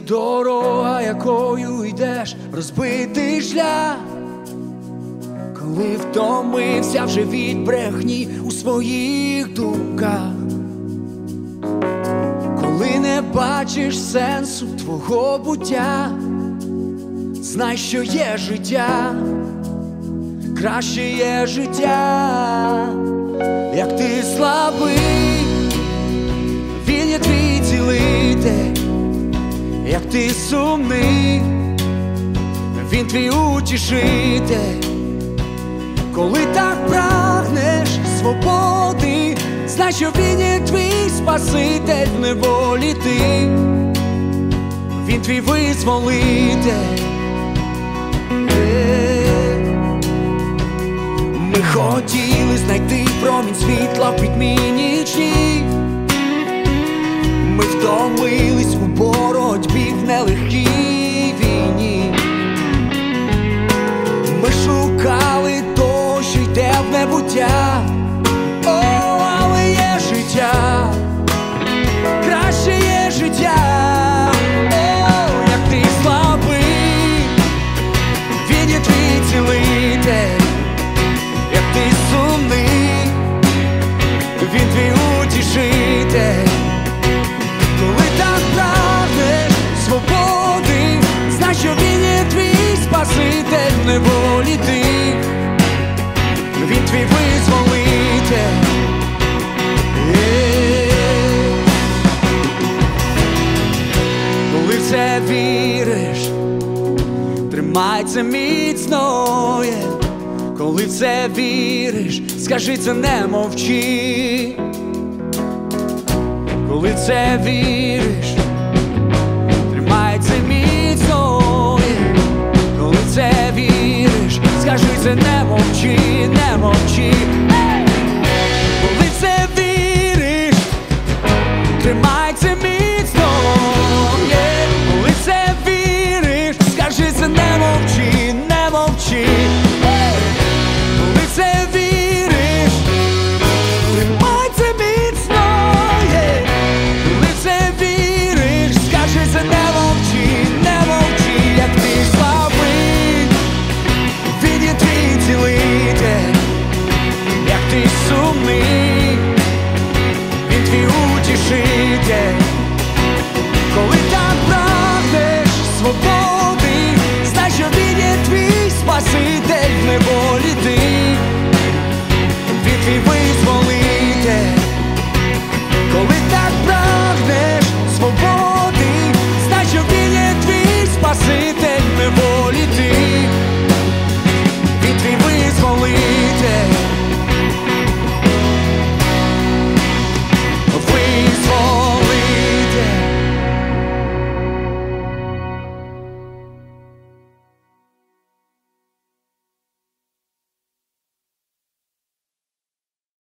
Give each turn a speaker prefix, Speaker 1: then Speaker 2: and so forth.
Speaker 1: дорога, якою йдеш, розбитий шлях, коли втомився вже від брехні у своїх думках, коли не бачиш сенсу твого буття, знай, що є життя, краще є життя. Як ти слабий, він є твій цілитель. Як ти сумний, він твій утішитель. Коли так прагнеш свободи, знай, що він є твій спаситель. В неволі ти, він твій визволитель. Ми хотіли знайти промінь світла в пітьмі нічній. Ми втомились у боротьбі в нелегкій війні. Ми шукали то, що йде в небуття. О, але є життя, краще є життя. О, як ти слабий, він є твій цілитель. Як ти сумний, він твій утішитель. Коли так прагнеш свободи, знай, що він є твій спаситель. В неволі ти, він твій визволитель. Коли в це віриш, тримай це міцно. Коли в це віриш, скажи це, не мовчи. Коли в це віриш, тримай це міцно. Коли в це віриш, скажи це, не мовчи, не мовчи.